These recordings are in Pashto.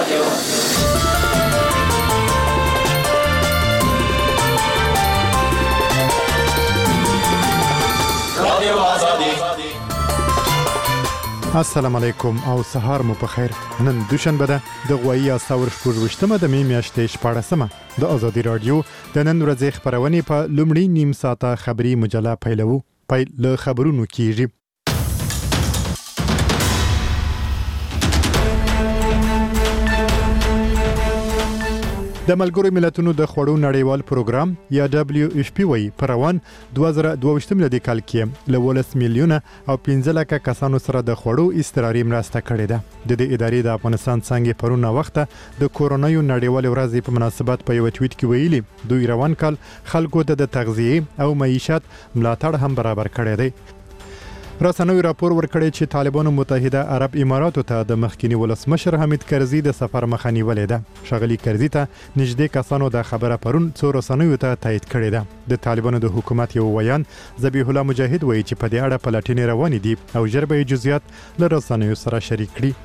السلام علیکم او سهار مو په خیر. نن دوشنبه ده د غوایی اساور شپږمه د می میاشتې 14مه د ازادي رادیو د نن ورځې خبرونه په لومړی نیم ساعته خبري مجله پیلو. پیل له خبرونو کیږي. د ملګرو ملتونو د خوړو نړیوال پروګرام یا WFP وی پروان 2022 ملي کال کې له 10 میلیونه او 15 لک کسانو سره د خوړو استراري مرسته کړې ده. د دې ادارې د افغانستان څنګه پرونه وخته د کورونا یو نړیوال ورځ په مناسبت په یو ټویټ کې ویلي دوی روان کال خلکو ته د تغذیه او معیشت ملاتړ هم برابر کړی دی. رسنوي راپور ورکړی چې طالبانو متحده عرب اماراتو ته د مخکینی ولسمشر حمید کرزي د سفر مخه نیولې ده. شغلي کرزي ته نږدې کسانو د خبره پرون څو رسنوي ته تایید کړی ده. د طالبانو د حکومت یو ویان ذبیح الله مجاهد وایي چې په دې اړه پلټنې روانې دي او ژر به جزئیات له رسنوي سره شریک کړي.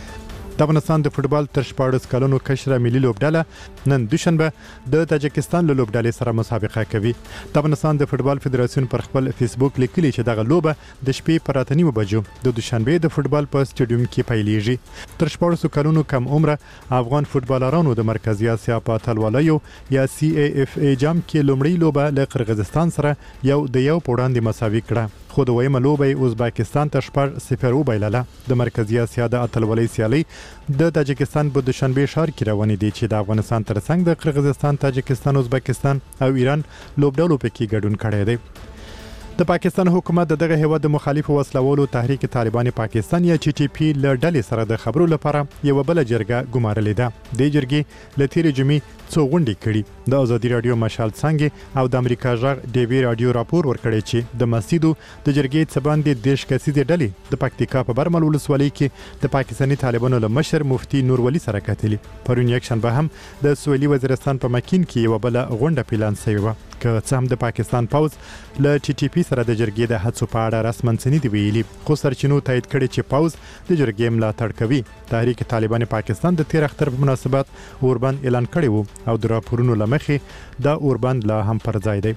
د افغانستان د فوتبال تر 14 کلونو کشره ملي لوبډله نن دوشنبه د تاجکستان له لوبډلې سره مسابقه کوي. د افغانستان د فوتبال فدراسیون پر خپل فیسبوک لیکلي چې دغه لوبه د شپې پر 8:30 بجو د دوشنبه د فوتبال په سټیډیوم کې پیلېږي. تر 14 کلونو کم عمره افغان فوتبالرانو د مرکزی اسیا په اتلولیو یا CAFA جام کې لومړی لوبه له قرغیزستان سره یو پوړاندې مساوي کړه. خو د ویمه لوبه ازبکستان ته 0 وبایلله. د مرکزی اسیا د اتلولۍ سیالي د تاجکستان په دوشنبه ښار کې روانې دي چې د افغانستان ترڅنګ د قرغیزستان، تاجکستان، ازبکستان او ایران لوبډلو پکې ګډون کړی دی. د پاکستان حکومت دغه هیواد د مخالف وسلوالو تحریک طالبان پاکستان یا TTP له ډلې سره د خبرو لپاره یو بل جرګه ګمارلې ده. د جرګې له تیر جمعې څو غونډې کړي. د ازادي رادیو مشال څنګه او د امریکا ژغ ډیوی رادیو راپور ورکړی چې د مسجدو د جرګې څباندې دیش کسیزې ډلې د پکتیکا په برمل ولسوالۍ کې د پاکستاني طالبانو له مشر مفتي نور ولی سره کتلي. پرون یک شنبه هم د سویلي وزیرستان په مکین کې یو بل غونډه پلان شوی و که څه هم د پاکستان پوز له TTP سره د جرګې د هڅو په اړه رسماً څه دی ویلي، خو سرچینو تایید کړي چې پوز د جرګې ملاتړ کوي. تحریک طالبان پاکستان د 13 اختر په مناسبت اوربند اعلان کړی وو او د راپورونو لمخې دا اوربند لا هم پر ځای دی.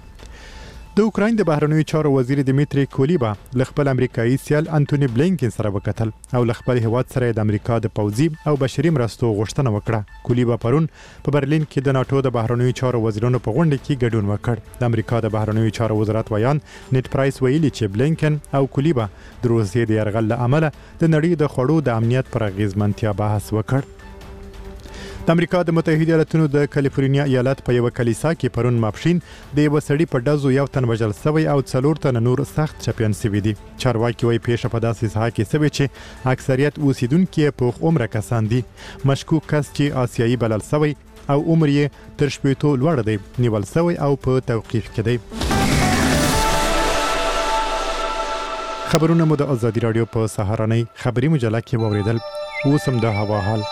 د اوکراین د بهرنیو چارو وزیر دیمیتری کولیبا له خپل امریکایي سیال انټونی بلینکن سره وکتل او له خپل هیواد سره د امریکا د پوځي او بشري مرستو غوښتنه وکړه. کولیبا پرون په برلین کې د ناتو د بهرنیو چارو وزیرانو په غونډه کې ګډون وکړ. د امریکا د بهرنیو چارو وزارت ویان نیټ پرایس ویلي چې بلینکن او کولیبا د روسیې د یرغل له امله د نړۍ د خوړو د امنیت پر اغیزمنتیا بحث وکړ. د امریکا د متحده ایالاتونو د کالیفورنیا ایالت په یو کلیسا کې پرون ماپښین د یو سړي په ډزو یو تن وژل شوی او 4 تن نور سخت چپیان شوي دي. چارواکي وايي پیښه په داسې ساحه کې شوې چې اکثریت اوسیدونکو په عمر کسان دي. مشکوک کس چې آسیایي بلل شوی او عمر یې تر 80 لوړ دی نیول شوی او په توقیف کې دی. خبرونه مو د ازادي رادیو په سهارنۍ خبري مجله کې واوریدل. اوس هم د هوا حال.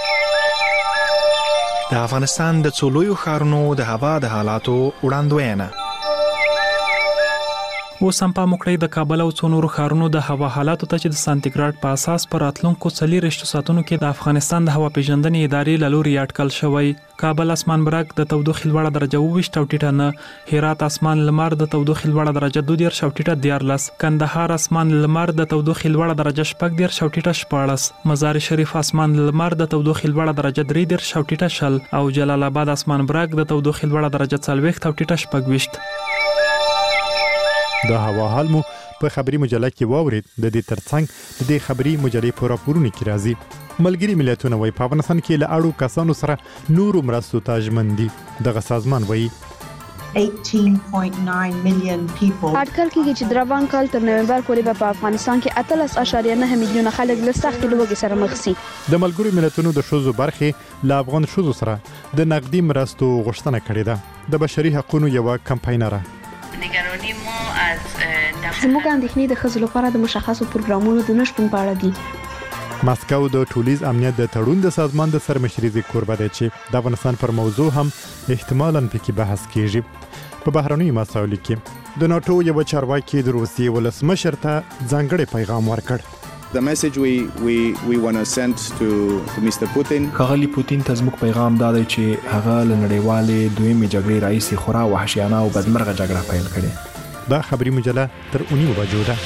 د افغانستان د څولویو ښارونو د هوا د حالاتو وړاندوینه. اوس هم په مکړی د کابل او څو نورو ښارونو د هوا حالاتو ته چې د سانتیګراډ په اساس پر راتلونکو 40 ساعتونو کې د افغانستان د هوا پیژندنې ادارې له لوري اټکل شوی. کابل اسمان برګ د تودوخې لوړه درجه 22 او ټیټه نه، هرات اسمان لمر د تودوخې لوړه درجه 22 او ټیټه 14، کندهار اسمان لمر د تودوخې لوړه درجه 14 او ټیټه 14، مزار شریف اسمان لمر د تودوخې لوړه درجه 3 او ټیټه 0 او جلال آباد اسمان برګ د تودوخې لوړه درجه 40 او ټیټه 24. د هوا حال مو په خبري مجله کې واورید. د دې ترڅنګ د دې خبري مجلې په راپورونو کې راځي. ملګری ملتونه وايي په افغانستان کې له اړو کسانو سره نورو مرستو ته ژمن دي. دغه سازمان وايي 18.9 million people. اټکل کېږي چې د روان کال تر نومبر پورې په افغانستان کې 13.9 میلیونه خلک له سختې لوږې سره مخ شي. د ملګرو ملتونو د ښځو برخې له افغان ښځو سره د نقدي مرستو غوښتنه کړې ده. د بشري حقوقو یو کمپاینره زموږ اندېښنې د ښځو لپاره د مشخصو پروګرامونو د نشټون په اړه دي. ماسکو د ټولیز امنیت د تړون د سازمان د سرمشرۍ کوربه دی چې د افغانستان پر موضوع هم احتمالاً پکې بحث کیږي. په بهرنیو مسایلو کې د ناتو یو چارواکي د روسیې ولسمشر ته ځانګړی پیغام ورکړ. The message we want to send to Mr. Putin. ښاغلي پوتین ته زموږ پیغام دا دی چې هغه له نړیوالې دویمې جګړې راهیسې خورا وحشیانه او بدمرغه جګړه پیل کړې. دا خبري مجله تر 9 بجو ده.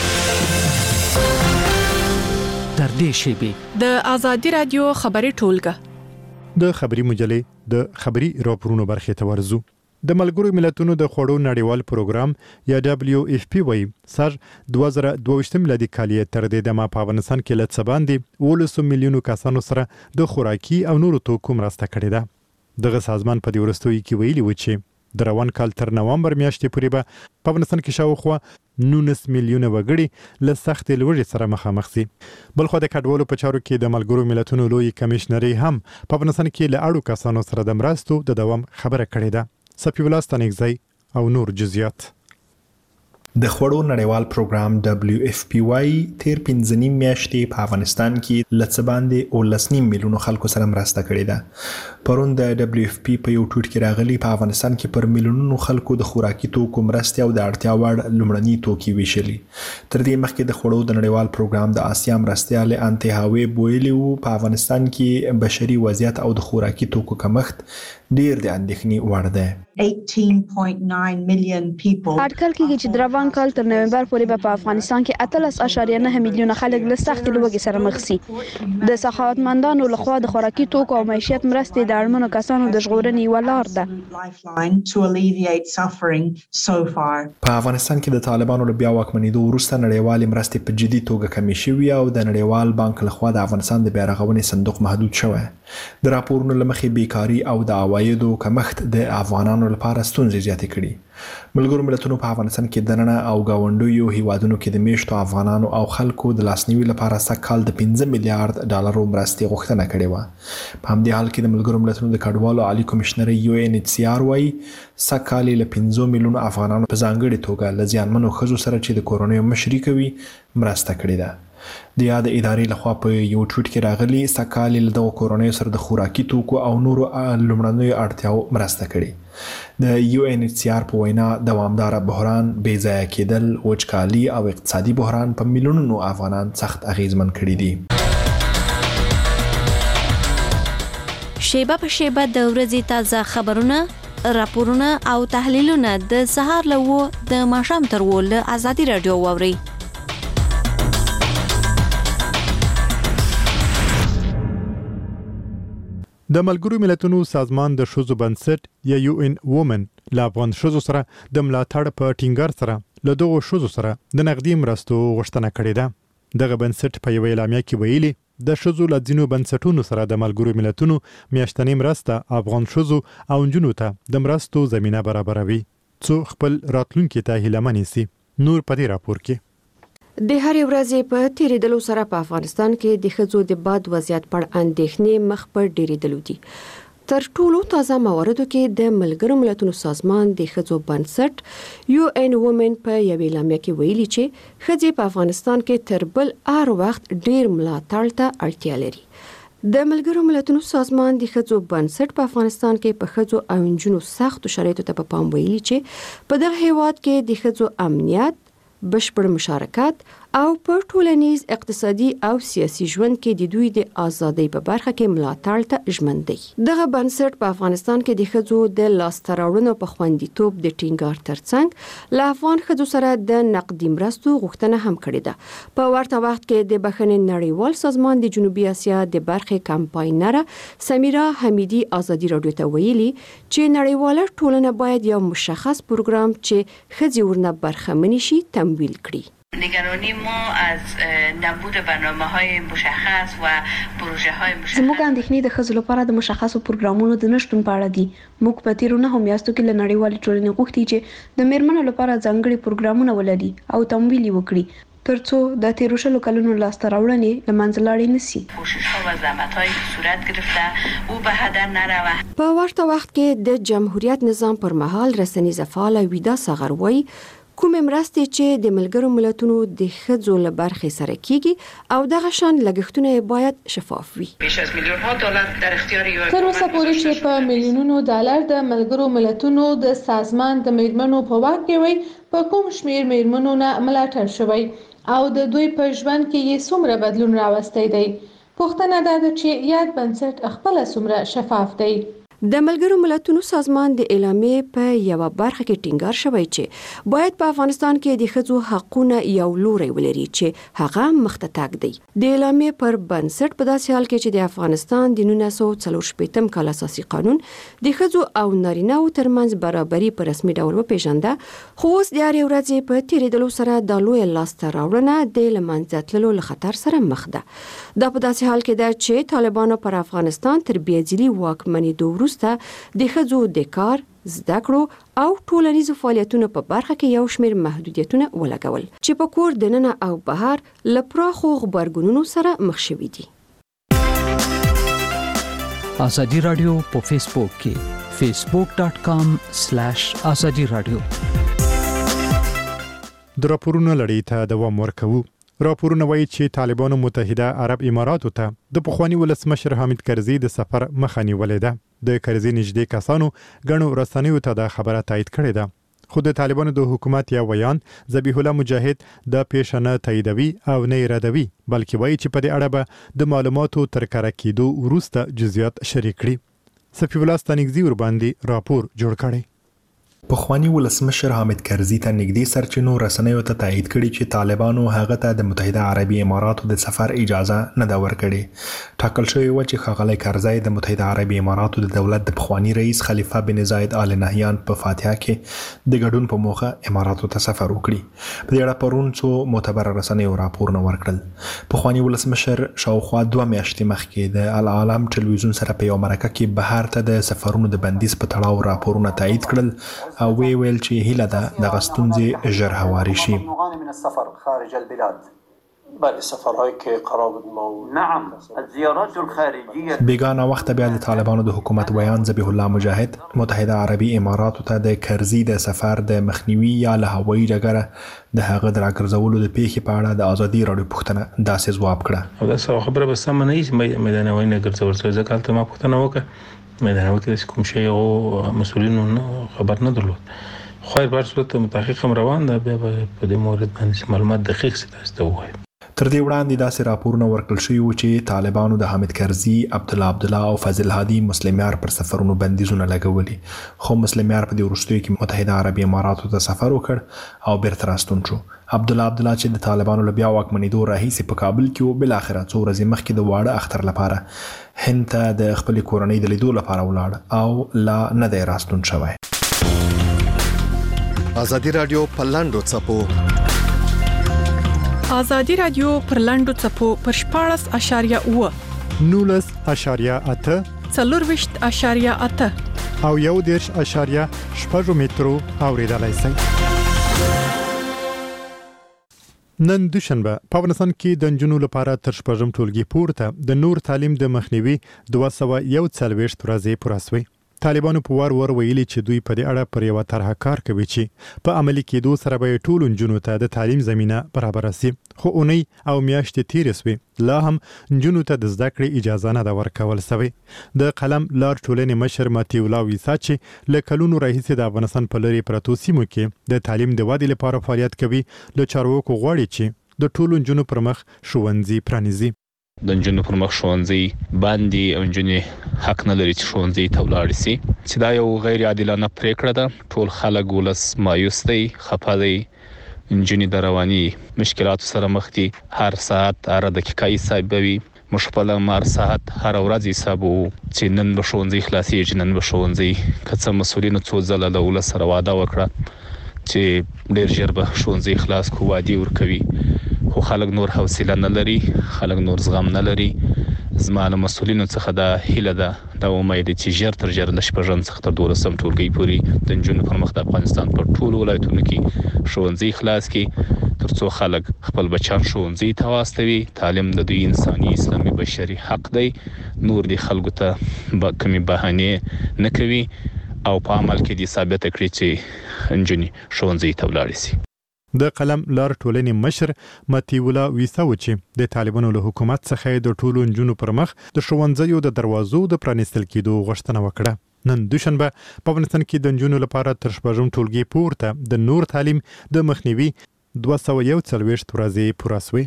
تر دې شیبې د آزادي رادیو خبري ټولګه د خبري مجلې د خبري راپورونو برخې ته ورزو. د ملګرو ملتونو د خوړو نړیوال پروګرام یا WFP وایي سر 2022 میلادي کال تر دې دمه په افغانستان کې لڅ باندې 19 میلیونو کسانو سره د خوراکي او نورو توکو مرسته کړې ده. دغه سازمان په دې وروستیو کې ویلي و چې د روان کال تر نوامبر میاشتې پورې به په افغانستان کې شاوخوا 19 میلیونه وګړي له سختې لوږې سره مخامخ شي. بلخو د کډوالو په چارو کې د ملګرو ملتونو لوی کمشنري هم په افغانستان کې له اړو کسانو سره د مرستو د دوام خبره کړې ده. سپی ولاستانګزی او نور جزئیات. د خوړو نړیوال پروګرام WFP وايي تیر 15 میاشتې په افغانستان کې لڅ باندې 19 میلیونو خلکو سره مرسته کړې ده. پرون د WFP په یو ټوټ کې راغلي په افغانستان کې پر میلیونونو خلکو د خوراکي توکو مرستې او د اړتیا وړ لومړني توکي ویشلي. تر دې مخکې د خوړو د نړیوال پروګرام د آسیا مرستیال انټي هاوی بویلی وو په افغانستان کې بشري وضعیت او د خوراکي توکو کمښت ډیر د اندېښنې وړ دی. 18.9 million people. اټکل کېږي چې د روان کال تر نومبر پورې په افغانستان کې 18.9 میلیونه خلک له سختې لوږې سره مخ شي. د سخاوتمندانو لخوا د خوراکي توکو او معیشت مرستې د اړمنو کسانو د ژغورنې یوه لار ده. په افغانستان کې د طالبانو له بیا واکمنېدو وروسته نړیوالې مرستې په جدي توګه کمې شوې او د نړیوال بانک لخوا د افغانستان د بیارغونې صندوق محدود شوی. د راپورونو له مخې بیکاري او د عوایدو کمښت د افغانانو لپاره ستونزې زیاتې کړي. ملګرو ملتونو په افغانستان کې دننه او گاونډیو هیوادونو کې د میشتو افغانانو او خلکو د لاسنیوي لپاره سږکال د 15 میلیارډ ډالرو مرستې غوښتنه کړې وه. په همدې حال کې د ملګرو ملتونو د کډوالو عالی کمشنر UNHCR وايي سږکال له 15 میلیونو افغانانو په ځانګړې توګه له زیانمنو ښځو سره چې د کورنیو مشري کوي مرسته کړې ده. د یاد ادارې لخوا په یو ټوټ کې راغلي سږکال له دغو کورنیو سره د خوراکي توکو او نورو لومړنیو اړتیاو مرسته کړې. د UNHCR په وینا دوامداره بحران، بې ځایه کېدل، وچکالي او اقتصادي بحران په میلیونونو افغانان سخت اغیزمن کړي دي. شیبه په شیبه د ورځې تازه خبرونه، راپورونه او تحلیلونه د سهار له 9 د ماښام تر 10 له آزادي رادیو واورئ. د ملګرو ملتونو سازمان د ښځو بنسټ یا UN Women له افغان ښځو سره د ملاتړ په ټینګار سره له دغو ښځو سره د نقدي مرستو غوښتنه کړې ده. دغه بنسټ په یوه اعلامیه کې ویلي د ښځو له ځینو بنسټونو سره د ملګرو ملتونو میاشتنۍ مرسته افغان ښځو او نجونو ته د مرستو زمینه برابروي څو خپل راتلونکي ته هیله سي. نور په دې راپور کې د هرې ورځې په تیریدلو سره په افغانستان کې د ښځو د باد وضعیت پر اندېښنې مخ پر ډیریدلو دي. تر ټولو تازه مواردو کې د ملګرو ملتونو سازمان د ښځو بنسټ UN Women په یوه اعلامیه کې ویلي چې ښځې په افغانستان کې تر بل هر وخت ډیر ملاتړ ته اړتیا لري. د ملګرو ملتونو سازمان د ښځو بنسټ په افغانستان کې په ښځو او نجونو سختو شرایطو ته په پام ویلي چې په دغه هیواد کې د ښځو امنیت، بشپړ مشارکت او په ټولنیز اقتصادي او سیاسي ژوند کې د دوی د ازادۍ په برخه کې ملاتړ ته ژمن دي. دغه بنسټ په افغانستان کې د ښځو د لاسته راوړنو په خوندیتوب د ټینګار ترڅنګ له افغان ښځو سره د نقدي مرستو غوښتنه هم کړې ده. په ورته وخت کې د بخښنې نړیوال سازمان د جنوبي اسیا د برخې کمپاینره سمیرا حمیدي ازادي رادیو ته ویلي چې نړیواله ټولنه باید یو مشخص پروګرام چې ښځې ورنه برخمنې شي تمویل کړي. نگرانی ما از نبود برنامه‌های مشخص و پروژه‌های مشخص. زموږ اندېښنې د ښځو لپاره د مشخصو پروګرامونو د نشټون په اړه دي. موږ په تیرو 9 میاشتو کې له نړیوالې ټولنې غوښتي چې د میرمنو لپاره ځانګړي پروګرامونه ولري او تمویل وکړي ترڅو د تیرو 20 کلونو لاسته راوړنې له منځه لاړې نشي. کوشش‌ها و زحمت‌هایی که صورت گرفته او به هدر نرود. په ورته وخت کې د جمهوریت نظام پر مهال رسنیز فعال ویدا سغروي کوم مرستې چې د ملګرو ملتونو د ښځو له برخې سره کیږي او دغه شان لګښتونه باید شفاف وي. بیش از میلیون‌ها دلار در اختیار تر اوسه پورې چې په میلیونونو ډالر د ملګرو ملتونو د سازمان د میرمنو په واک کې وي په کوم شمیر میرمنو نه ملاتړ شوی او د دوی په ژوند کې یې څومره بدلون راوستی دی. پوښتنه دا ده چې یاد بنسټ خپل څومره شفاف دی. د ملګرو ملتونو سازمان د اعلامیې په یو برخه کې ټینګار شوی چې باید په افغانستان کې د ښځو حقونه یو لوري ولري چې هغه مخته تګ دی. د اعلامیې پر بنسټ په داسې حال کې چې د افغانستان د 1940 کال اساسي قانون د ښځو او نارینه‌و ترمنځ برابري په رسمي ډول وپیژنده، خو اوس د هرې ورځې په تیریدلو سره د لوی لاسته راوړنه د له منځه تللو له خطر سره مخ ده. دا په داسې حال کې ده چې طالبانو پر افغانستان تر بیځلي واکمنېدو د ښځو د کار، زده کړو او ټولنیزو فعالیتونو په برخه کې یو شمېر محدودیتونه ولګول چې په کور دننه او بهر له پراخو غبرګونونو سره مخ شوي دي. ازادي رادیو په فیسبوک کې facebook.com/azadi radio. د راپورونو لړۍ ته دوام ورکوو. راپورونه وایي چې طالبانو متحده عرب اماراتو ته د پخوانی ولسمشر حامد کرزي د سفر مخه نیولې ده. د کرزي نږدې کسانو غنو رسنیو ته دا خبره تایید کړې ده. خو د طالبانو د حکومت یا ویان ذبیح الله مجاهد د پیشنه تاییدوي او نه ردوي، بلکې وایي چې په دې اړه به د معلوماتو تر کره کېدو وروسته جزئیات شریک کړي. صفی الله ستانګزي ور باندې راپور جوړ کړي. پخوانی ولسمشر حامد کرزي ته نږدې سرچینو رسنیو ته تایید کړي چې طالبانو هغه ته د متحده عربي اماراتو د سفر اجازه نه ده ورکړې. ټاکل شوی و چې ښاغلی کرزي د متحده عربي اماراتو د دولت د پخوانی رئیس خلیفه بن زاید آل نهیان په فاتحه کې د ګډون په موخه اماراتو ته سفر وکړي. په دې اړه پرون څو معتبر رسنیو راپورونه ورکړل. پخوانی ولسمشر شاوخوا 2 میاشتې مخکې د العالم ټلویزیون سره په یو مرکه کې بهر ته د سفرونو د بندیز په تړاو راپورونه تایید کړل او ویل چې هیله ده د غستونځي ژر هواري شي. من السفر خارج البلاد. بله سفرهایی که قرار بود ما نعم الزيارات الخارجيه. بیگانه وخت بیا د طالبانو د حکومت ویان ذبیح الله مجاهد متحده عربي اماراتو ته د کرزي د سفر د مخنیوي یا له هوایي ډګره د هغه د راګرځولو د پیښې په اړه د ازادي راډیو پوښتنه داسې ځواب کړه. دا څه خبره به سم نه وي میدان وای نه ګرځول څه ځکه ته ما پوښتنه وکړه میدان وکړه کوم شی او مسؤلینو خبر نه درلود. خو هر صورت متحقق هم روان ده بیا په دې مورد باندې معلومات دقیق ستاسو وایي. تر دې وړاندې داسې راپورونه ورکړل شوي و چې طالبانو د حامد کرزي، عبدالله او فضل هادي مسلمیار پر سفرونو بندیزونه لګولي، خو مسلمیار په دې وروستیو کې متحده عربي اماراتو ته سفر وکړ او بیرته راستون شو. عبدالله چې د طالبانو له بیا واکمنېدو راهیسې په کابل کې و، بالاخره څو ورځې مخکې د واړه اختر لپاره هند ته د خپلې کورنۍ د لیدو لپاره ولاړ او لا نه دی راستون شوی. ازادي رادیو په لاندو څپو ازادي رادیو پر لاندو څپو پر 14.8 19.8 24.8 او 1.8 مترو اوریدلای شئ. نن دوشنبه په افغانستان کې د نجونو لپاره تر شپږم ټولګي پورته د نور تعلیم د مخنیوي 241 ورځې پوره شوې. طالبانو په وار ویلي چې دوی په دې اړه پر یو طرح کار کوي چې په عملي کېدو سره به ټول نجونو ته د تعلیم زمينه برابر شي. خو اونۍ او میاشتې تیرې شوې، لا هم نجونو ته د زده کړې اجازه نه ده ورکول شوې. د قلم لار ټولنې مشر ماتي الله ویسا چې له کلونو راهیسې د افغانستان په لري پرتو سیمو کې د تعلیم د ودې لپاره فعالیت کوي، له چارواکو غواړي چې د ټولو نجونو پر مخ ښوونځي پرانیزي. د نجونو پر مخ ښوونځي باندې او نجونې حق نه لري چې ښوونځي ته ولاړ شي، چې دا یو غیر عادلانه پریکړه ده. ټول خلک ولس مایوس دی، خفه دی، نجونې د رواني مشکلاتو سره مخ دي. هر ساعت هر دقیقه حسابوي، موږ خپل هر ساعت هر ورځ حسابو چې نن به ښوونځي خلاصېږي، نن به ښوونځي که څه مسؤلینو څو ځله له ولس سره وعده وکړه چې ډېر ژر به ښوونځي خلاص کو، وعدې ورکوي، خو خلک نور حوصله نه لري، خلک نور زغم نه لري. زما له مسؤلینو څخه دا هیله ده، دا امید چې ژر تر ژره له شپږم څخه تر 12 ټولګي پورې د نجونو پر مخ د افغانستان په ټولو ولایتونو کې ښوونځي خلاص کړي، ترڅو خلک خپل بچیان ښوونځي ته واستوي. تعلیم د دوی انساني اسلامي بشري حق دی، نور دی خلکو ته کومې بهانې نه کوي او په عمل کې دې ثابت کړي چې نجونې ښوونځي ته ولاړې شي. د قلم لار ټولنې مشر ماتي الله ویسا و چې د طالبانو له حکومت څخه د ټولو نجونو پر مخ د ښوونځیو د دروازو د پرانیستل کېدو غوښتنه وکړه. نن دوشنبه په افغانستان کې د نجونو لپاره تر شپږم ټولګي پورته د نور تعلیم د مخنیوي 241 ورځې پوره شوې.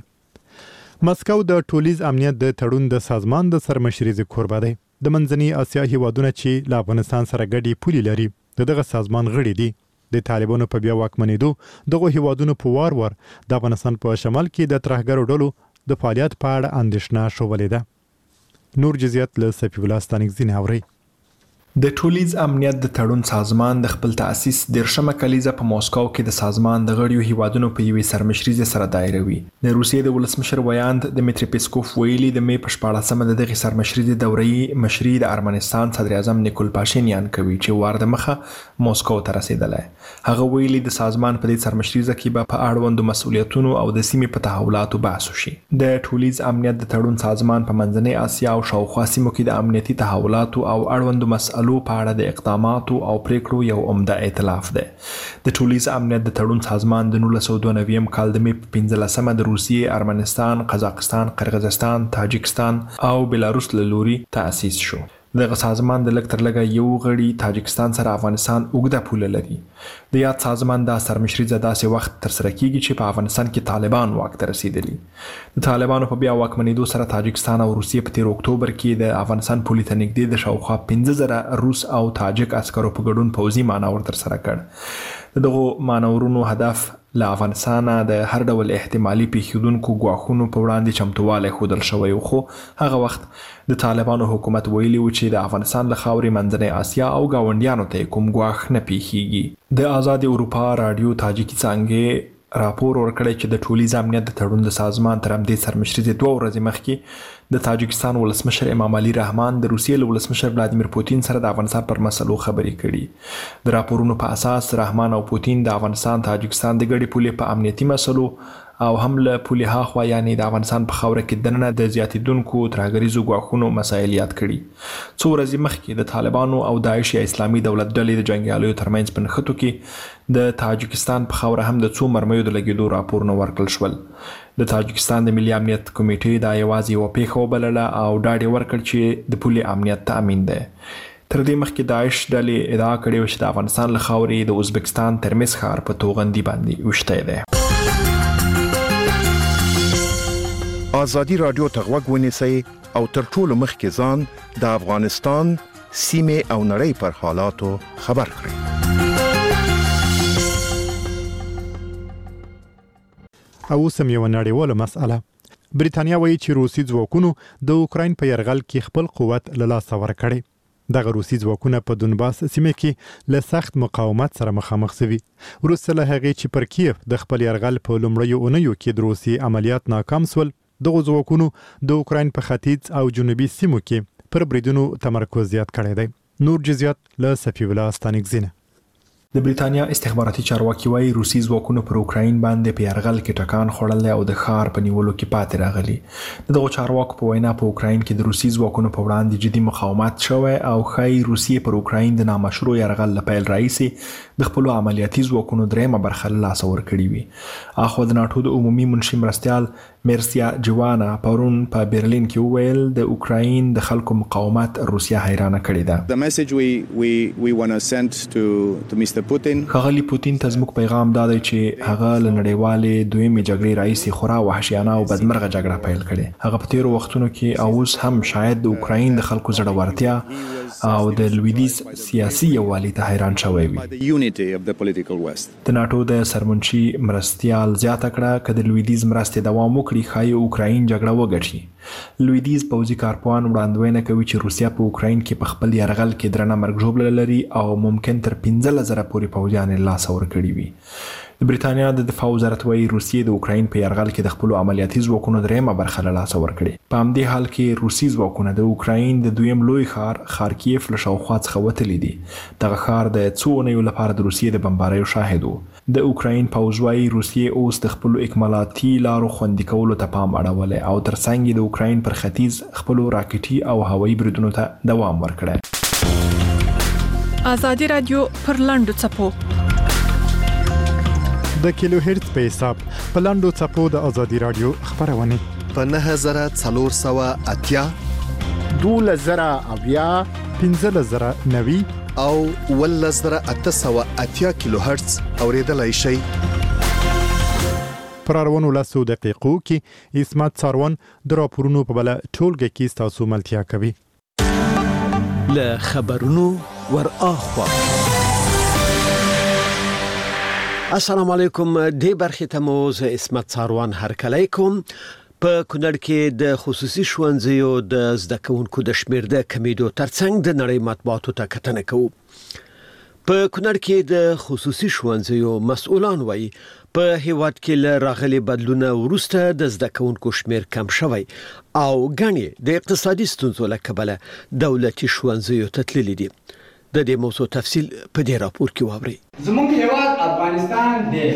مسکو د ټولیز امنیت د تړون د سازمان د سرمشرۍ کوربه دی. د منځنۍ اسیا هیوادونه چې له افغانستان سره ګډې پولې لري دغه سازمان غړي دي. د طالبانو په بیا واکمنېدو دغه هیوادونو په وار وار د افغانستان په شمال کې د ترهګرو ډلو د فعالیت په اړه اندېښنه شولې ده. نور جزئیات له سفیع الله ستانکزي اوري. د ټولیز امنیت د تړون سازمان د خپل تأسیس 13مه کلیزه په موسکو کې د سازمان د غړیو هیوادونو په یوې سرمشرۍ سره دایروي. د روسیې د ولسمشر ویاند دمیتری پیسکوف ویلي د می په 14مه د دغه سرمشرۍ دورې مشري د ارمنستان صدر اعظم نیکول پاشینیان کوي چې وار د مخه موسکو ته رسیدلی. هغه ویلي د سازمان په دې سرمشرۍ کې به په اړوندو مسؤلیتونو او د سیمې په تحولاتو بحث وشي. د ټولیز امنیت د تړون سازمان په منځنۍ اسیا او شاوخوا سیمو کې د امنیتي تحولاتو او اړوندو مسئلو په اړه د اقداماتو او پریکړو یو عمده ائتلاف دی. د ټولیز امنیت د تړون سازمان د 1992 کال د می په 15مه د روسیې، ارمنستان، قزاقستان، قرغیزستان، تاجکستان او بلاروس له لوري تأسیس شو. دغه سازمان د لږ تر لږه یو غړي تاجکستان سره افغانستان اوږده پوله لري. د یاد سازمان د سرمشرۍ داسې وخت ترسره کیږي چې په افغانستان کې طالبان واک ته رسیدلي. د طالبانو په بیا واکمنېدو سره تاجکستان او روسیې په 13 اکتوبر کې د افغانستان پولې ته نږدې د شاوخوا 15,000 روس او تاجک عسکرو په ګډون پوځي مانور ترسره کړ. دغه مانورونو هدف له افغانستان د هر ډول احتمالي پیښیدونکو ګواښونو په وړاندې چمتووالی ښودل شوی و، خو هغه وخت د طالبانو حکومت ویلي و چې د افغانستان له خاورې منځنۍ اسیا او ګاونډیانو ته کوم ګواښ نه پیښیږي. د آزاد اروپا راډیو تاجکي څانګې راپور ورکړی چې د ټولیز امنیت د تړون د سازمان تر همدې سرمشرۍ 2 ورځې مخکې د تاجکستان ولسمشر امام علي رحمان د روسیې له ولسمشر ولادیمیر پوتین سره د افغانستان پر مسلو خبرې کړي. د راپورونو په اساس رحمان او پوتین د افغانستان تاجکستان د ګډې پولې په امنیتي مسلو او هم له پولې هاخوا یعنی د افغانستان په خاوره کې دننه د زیاتېدونکو ترهګریزو ګواښونو مسایل یاد کړي. څو ورځې مخکې د طالبانو او داعش یا اسلامي دولت ډلې د جنګیالیو ترمنځ په نښتو کې د تاجکستان په خاوره هم د څو مرمیو د لګېدو راپورونه ورکړل شول. د تاجکستان د ملي امنیت کمیټې دا یوازې یوه پیښه وبلله او ډاډ یې ورکړ چې د پولې امنیت تأمین دی. تر دې مخکې داعش ډلې ادعا کړې وه چې د افغانستان له خاورې د ازبکستان ترمز ښار په توغندي باندې ویشتی دی. آزادی رادیو ته غوږ ونیسئ او تر ټولو مخکې ځان د افغانستان سیمې او نړۍ پر حالاتو خبر کړئ. او سم یو نړیواله مسأله. بریتانیا وایي چې روسي ځواکونو د اوکراین په یرغل کې خپل قوت له لاسه ورکړی. دغه روسي ځواکونه په دونباس سیمه کې له سخت مقاومت سره مخامخ شوي. وروسته له هغې چې پر کیف د خپل یرغل په لومړیو اونیو کې د روسي عملیات ناکام شول، دغه ځواکونو د اوکراین په ختیځ او جنوبي سیمو کې پر بریدونو تمرکز زیات کړی دی. نور جزئیات له سفیع الله ستانکزي. د بریتانیا استخباراتي چارواکي وايي روسي ځواکونو پر اوکراین باندې په یرغل کې ټکان خوړلی او د ښار په نیولو کې پاتې راغلي. دغه چارواکو په وینا په اوکراین کې د روسي ځواکونو په وړاندې جدي مقاومت شوی او ښایي روسیې پر اوکراین د نامشروع یرغل له پیل راهیسې د خپلو عملیاتي ځواکونو 3مه برخه له لاسه ورکړې وي. اخوا د ناټو د عمومي منشي مرستیال میرسیا جوانا پرون په برلین کې وویل د اوکراین د خلکو مقاومت روسیا حیرانه کړې ده. The message we want to send to Mr. Putin. ښاغلي پوتین ته زموږ پیغام دا دی چې هغه له نړیوالې دویمې جګړې راهیسې خورا وحشیانه او بدمرغه جګړه پیل کړې. هغه په تیرو وختونو کې او اوس هم شاید د اوکراین د خلکو زړورتیا او د لویدیځ سیاسي یووالي ته حیران شوی وي. د ناټو د سرمنشي مرستیال زیاته کړه که د لویدیځ مرستې دوام وکړي ښایي اوکراین جګړه وګټي. لویدیځ پوځي کارپوهان وړاندوینه کوي چې روسیا په اوکراین کې په خپل یرغل کې درنه مرګ ژوبله لري او ممکن تر 15,000 پورې پوځیان یې له لاسه ورکړي وي. د بریتانیا د دفاع وزارت وایي روسیې د اوکراین په یرغل کې د خپلو عملیاتي ځواکونو 3مه برخه له لاسه ورکړې. په همدې حال کې روسي ځواکونه د اوکراین د دویم لوی ښار خارکیف له شاوخوا څخه وتلي دي. دغه ښار د څو اونیو لپاره د روسیې د بمباریو شاهد و. د اوکراین پوځ وایي روسیې اوس د خپلو اکمالاتي لارو خوندي کولو ته پام اړولی او ترڅنګ یې د اوکراین پر ختیځ خپلو راکټي او هوایي بریدونو ته دوام ورکړی. آزادي رادیو پر لاندو څپو د کیلو هرتز په حساب په لاندو څپو د آزادي رادیو خبرونه په 9480 12090 15090 او 11880 کیلو هرتز اوریدلای شئ. پر اړوندو 10 دقیقو کې اسمت څاروان د راپورونو په بل ټولګه کې تاسو ملتیا کوي. له خبرونو ور اخوا السلام علیکم. د برخې ته مو ز اسمت څاروان هرکلی کوم. په کونړ کې د خصوصي ښوونځیو د زده کوونکو د شمیر د کمیدو ترڅنګ د نړۍ مطبوعاتو ته کتنه کوو. په کونړ کې د خصوصي ښوونځیو مسؤلان وایي په هیواد کې له راغلي بدلونه وروسته د زده کوونکو شمیر کم شوی او غني د اقتصادي ستونزو له کبله دولتي ښوونځیو ته تللي دي. د دې موضوع تفصیل په دې راپور کې واورئ. زموږ هیواد افغانستان دی.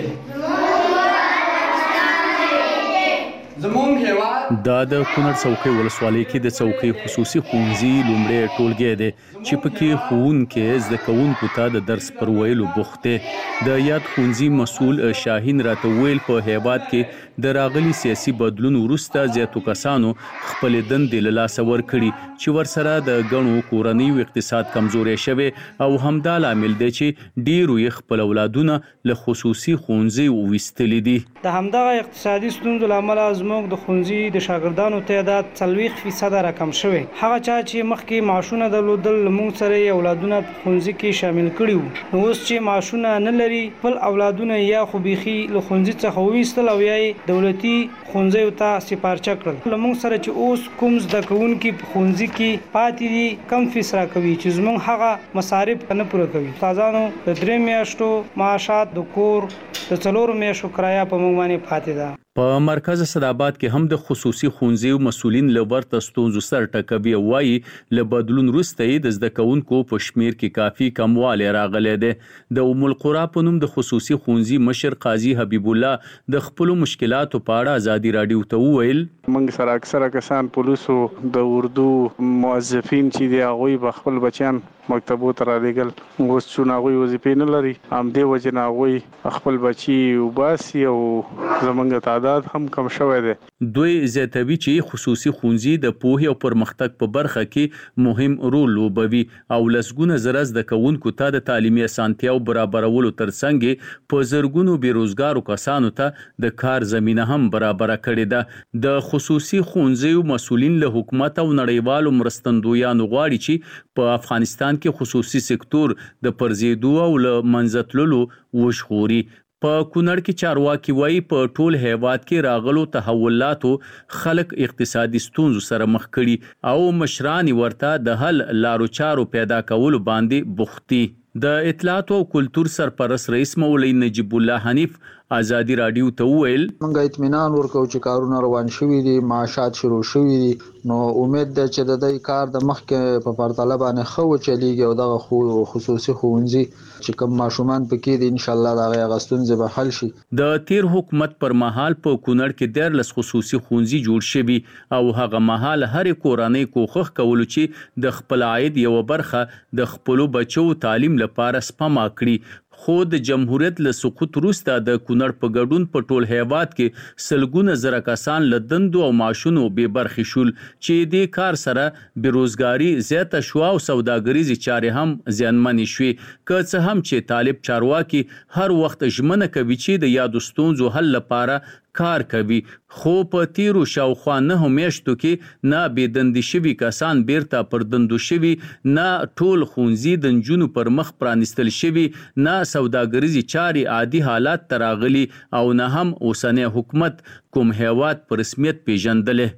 زموږ هیواد دا د کونړ څوکۍ ولسوالۍ کې د څوکۍ خصوصي ښوونځي لومړی ټولګی دی چې پکې ښوونکي زده کوونکو ته د درس پر ویلو بوخت دی. د یاد ښوونځي مسؤل شاهین راته ویل په هیواد کې د راغلي سیاسي بدلون وروسته زیاتو کسانو خپل دندې له لاسه ورکړي چې ورسره د غنو کورنیو اقتصاد کمزوري شوی او همدا لامل دی چې ډیرو یې خپل اولادونه له خصوصي ښوونځي وویستلي دي. د همدغه اقتصادي ستونزو لامل زموږ د ښوونځي د شاګردانو تعداد 40% راکم شوی. هغه چا چې مخکې معاشونه درلودل موږ سره اولادونه په ښوونځي کې شامل کړي وو. نو اوس چې معاشونه نه لري خپل اولادونه یا خو بيخي له ښوونځي څخه وویستل او یا دولتي ښوونځیو ته سپارچه کړل. موږ سره چې اوس کوم زده کوونکي په ښوونځي کې پاتې دي کم فیس راکوي چې زموږ هغه مصارف نه پوره کوي. استادانو د 3 میاشتو معاشات د کور د 4 میاشتو کرایه په موږ باندې پاتې ده. په مرکز صداباد کې هم د خصوصي ښوونځیو مسؤلین له ورته ستونزو سره ټکوي او وايي له بدلون وروسته د زده کوونکو په شمیر کې کافي کموالی راغلی دی. د ام القرى په نوم د خصوصي ښوونځي مشر قاضي حبیب الله د خپل مشکلاتو په اړه ازادي رادیو ته وویل. موږ سره اکثره کسان پولیسو د اردو موظفین چې دی هغه به خپل بچیان مکتبو ته رالیږل. اوس چې هغوی وظیفې نه لري همدې وجې نه هغوی خپل بچي وباسي او زموږ تعداد هم کم شوی دی. دوی زیاتوي چې خصوصي ښوونځي د پوهې او پرمختګ په برخه کې مهم رول لوبوي او لسګونه زره زده کوونکو ته د تعلیمي اسانتیاو برابرولو ترڅنګ په زرګونو بیروزګارو کسانو ته د کار زمینه هم برابر کړې ده. د خصوصي ښوونځیو مسؤلین له حکومت او نړیوالو مرستندویانو غواړي چې په افغانستان کې خصوصي سکتور د پرزیدو او له منځه تللو وژغوري. په کونړ کې چارواکي وایي په ټول هیواد کې راغلو تحولاتو خلک اقتصادي ستونزو سره مخ کړي او مشران ورته د حل لارو چارو پیدا کولو باندې بوختي. د اطلاعات او کلتور سرپرست رئیس مولوی نجیب الله حنیف ازادي رادیو ته ویل موږ اطمینان ورکو چې کارونه روان شوي دي، معاشات شروع شوي دي. نو امید ده چې د دې کار د مخکې په پرتله باندې ښه چلیږي او دغه خصوصي ښوونځي چې کوم ماشومان پکې دي ان شاء الله دا غي غستونځ به حل شي. د تیر حکومت پر مهال په کونړ کې 14 خصوصي ښوونځي جوړ شوي او هغه مهال هر کورنۍ کوښښ کولو چې د خپل عاید یو برخه د خپل بچو تعلیم لپاره سپما کړي. خو د جمهوریت له سقوط وروسته د کونړ په ګډون په ټول هیواد کې سلګونه زره کسان له دندو او معاشونو بې برخې شول چې دې کار سره بیروزګاري زیاته شو او سوداګریزې چارې هم زیانمنې شوې. که څه هم چې طالب چارواکي هر وخت ژمنه کوي چې د یادو ستونزو حل لپاره کار کوي، خو په تیرو شاوخوا 9 میاشتو کې نه بېدندې شوي کسان بیرته پر دندو شوي، نه ټول ښوونځي د نجونو پر مخ پرانیستل شوي، نه سوداګریزې چارې عادي حالات ته راغلي او نه هم اوسنی حکومت کوم هیواد په رسمیت پیژندلی.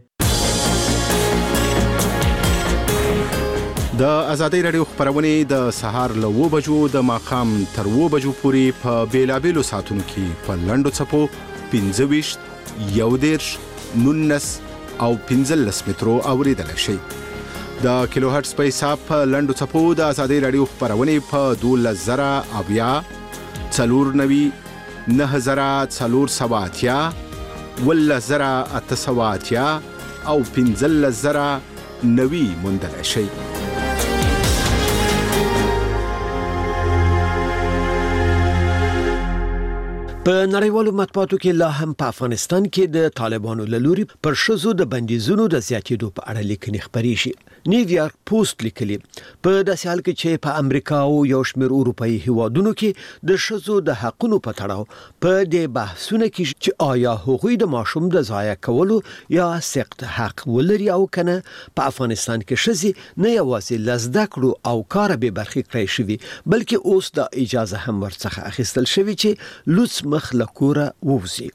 د ازادۍ رادیو خبرونه د سهار له 2 بجو د ماښام تر 2 بجو پورې په بیلابېلو ساعتونو کې په لنډو څپو 25 11 19 او 15 مترو اوریدل شي. د کیلو هرتز په حساب په لنډو څپو د ازادۍ رادیو خبرونه په 12000 490 9480 10880 او 15090 موندل شي. په نړیوالو مطبوعاتو کې لا هم په افغانستان کې د طالبانو له لوري پر ښځو د بندیزونو د زیاتېدو په اړه لیکنې خپرې شي. نیویارک پوسټ لیکلي په داسې حال کې چې په امریکا او یو شمېر اروپایي هیوادونو کې د ښځو د حقونو په تړاو په دې بحثونه کې چې آیا هغوی د ماشوم د ضایع کولو یا سقط حق ولري او کنه، په افغانستان کې ښځې نه یوازې له زده کړو او کار به برخې کړی شوي، بلکې اوس د اجازه هم ورڅخه اخیستل شوی چې لوڅ مخ له کوره ووځي.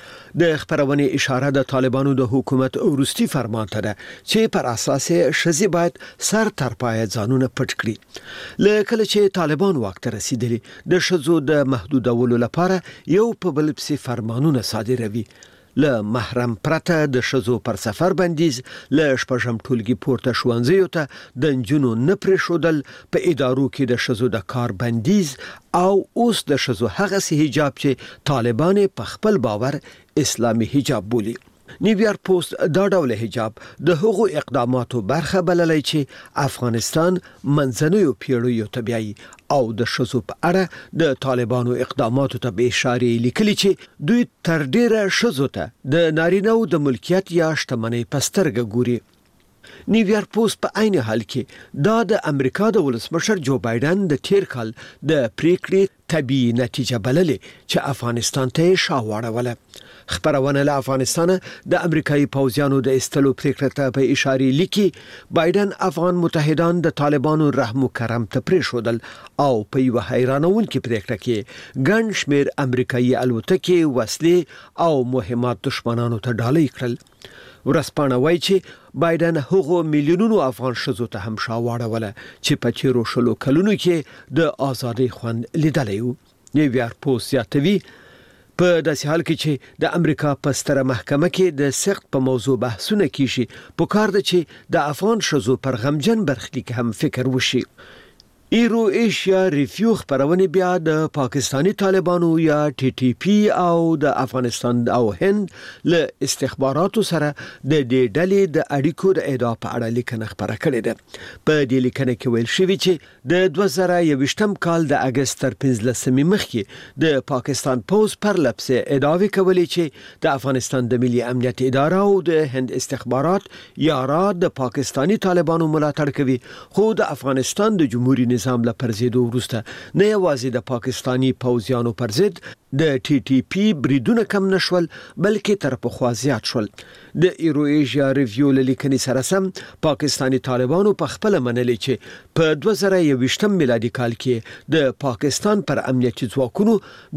د خبرونې اشاره د طالبانو د حکومت وروستي فرمان ته ده چې پر اساس ښځې باید سر تر پایه ځانونه پټ کړي. له کله چې طالبان واک ته رسیدلي د ښځو د محدودولو لپاره یو په بل پسې فرمانونه صادروي. له محرم پرته د ښځو پر سفر بندیز، له شپږم ټولګي پورته ښوونځیو ته د نجونو نه پرېښودل، په ادارو کې د ښځو د کار بندیز او اوس د ښځو هغه سي حجاب چې طالبان په خپل باور اسلامي حجاب بولي. نیویارک پوسټ دا ډول حجاب د هغو اقداماتو برخه بللی چې افغانستان منځنیو پیړیو ته بیایي او د ښځو په اړه د طالبانو اقداماتو ته به اشاره لیکلي چې دوی تر ډیره ښځو ته د نارینه‌و د ملکیت یا شتمنۍ په سترګه ګوري. نیویارک پوسټ په عین حال کې دا د امریکا د ولسمشر جو بایدن د تیر کال د پریکړې طبيعي نتیجه بللې چې افغانستان ته شا واړوله. خبرونه له افغانستان د امریکایي پوځیانو د استلو پریکړه ته په اشاره لیکي بایدن افغان متحدان د طالبانو رحم و کرم ته پریښودل او په یو حیرانونکې پریکړه کې ګڼ شمېر امریکایي الوتکې، وسلې او مهمات دشمنانو ته ډالۍ کړل. ورسپانه وایي چې بایدن هغو میلیونونو افغان ښځو ته هم شا واړوله چې په تیرو 20 کلونو کې د ازادۍ خوند لیدلی و. نیویارک پوسټ زیاتوي په داسې حال کې چې د امریکا په ستره محکمه کې د سقط په موضوع بحثونه کیږي، په کار ده چې د افغان ښځو پر غمجن برخلیک هم فکر وشي. ایرو ایشیا ریویو خبرونه بیا د پاکستانی طالبانو یا ټي ټي پی او د افغانستان او هند له استخباراتو سره د دې ډلې د اړیکو د اعدا په اړه لیکنه خبره کړې ده. په دې لیکنه کې ویل شوی چې د 2021م کال د اگست تر 15 مخکې د پاکستان پوز پر لپسه ادعاوې کولې چې د افغانستان د ملي امنیت اداره او د هند استخبارات یارا د پاکستانی طالبانو ملاتړ کوي، خو د افغانستان د جمهوریت نظام له پرځېدو وروسته نه یوازې د پاکستانی پوځیانو پر ضد د ټي ټي پی بریدونه کم نشول، بلکې تر پخوا زیات شول. د ایرو ایشیا ریویو لیکنې سره سم پاکستانی طالبانو په خپل منلي چې په 2021 میلادي کال کې د پاکستان پر امنیتي ځواکونو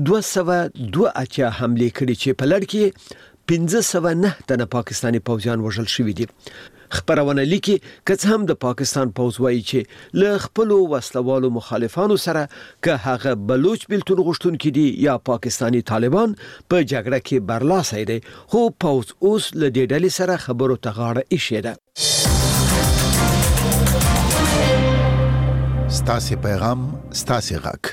282 حمله کړې چې په لړ کې 1509 تنه پاکستانی پوځیان وژل شوي دي. خبرونه لیکي که هم د پاکستان پوځ وایي چې له خپل وسلوالو مخالفانو سره که هغه بلوچ بیلتون غوښتونکي دي یا پاکستانی طالبان په جګړه کې برلاسي دي، خو پوځ اوس له دې ډلې سره خبرو ته غاړه ایښې ده. ستاسو پیغام ستاسو غږ.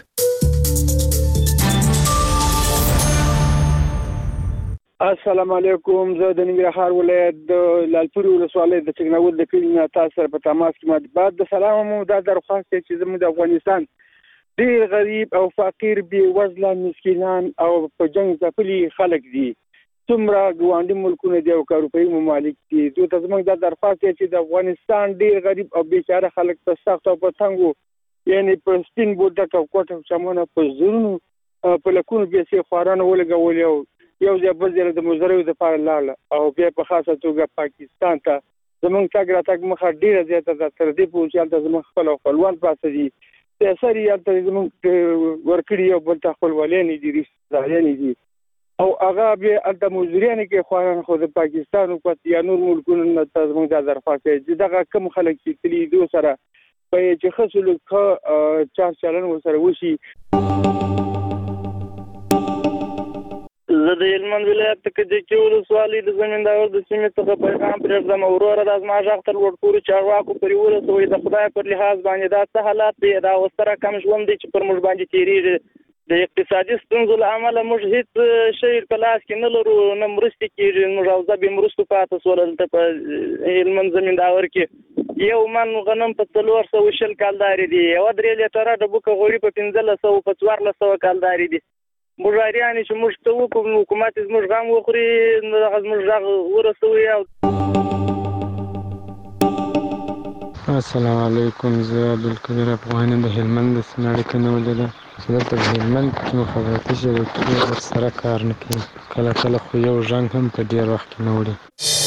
السلام علیکم. زه د ننګرهار ولایت د لالپورې ولسوالۍ د چګناول د کلي نه تاسو سره په تماس کې یم. بعد د سلام مو دا درخواست دی چې زموږ د افغانستان ډېر غریب او فقیر بې وزله مسکینان او په جنگ ځپلي خلک دي، څومره ګاونډي ملکونه دي او اروپایي ممالک دي. دوی ته زموږ دا درخواست دی چې د افغانستان ډېر غریب او بیچاره خلک په سخت او په تنګو، یعنی په سپین بوډک او کوټه چمنه په زورونو په لکونو پیسې خوارانو ولګولې او یو ځای بل ځای د مزدوریو دپاره لاړه او بیا په خاصه توګه پاکستان ته زموږ تګ راتګ مخه ډېره زیاته ده. تر دې پورې چې هلته زموږ خپل او خپلوان پراته دي، سر یې هلته زموږ ورکړي یو بل ته خپلوالانې دي، رشتهدارانې دي او هغه بیا هلته مزدوریانې کوي خواران. خو د پاکستان حکومت یا نور ملکونو نه ته زموږ دا درخواست دی چې دغه کوم خلک چې تلي دو سره په چې ښه سلوک ښه چار چلن ورسره وشي. زه د هلمند ولایت کجکي ولسوالۍ د زمینداور د سیمې څخه پیغام پرېږدم. وروره دا زما غږ تر لوړ پورې چارواکو پورې ورسوئ. د خدای پر لحاظ باندې دا څه حالات دی، دا اوس سره کم ژوند دی چې پر موږ باندې تېرېږي. د اقتصادي ستونزو له امله موږ هېڅ شی په لاس کې نه لرو، نه مرستې کېږي. موږ اوضاع بې مرستو پاتې شول. دلته په هلمند زمینداور کې یو من غنم په 420 کالدارې دي، یوه 3 لیټره ډبوکه غوړي په 1500 په 1400 کالدارې دي. مجاهدین چې موږ ته وکړو حکومت زموږ غم وخوري نو هغه زموږ غږ ورسوي. السلام علیکم. زه عبدالقدیر افغاني د هلمند د سناړې کې ولیدم چې دلته د هلمند کې مخابراتي شبکې ورسره کار نه کوي. کله کله خو یو ژنګ هم په ډېر وخت کې نه وړي.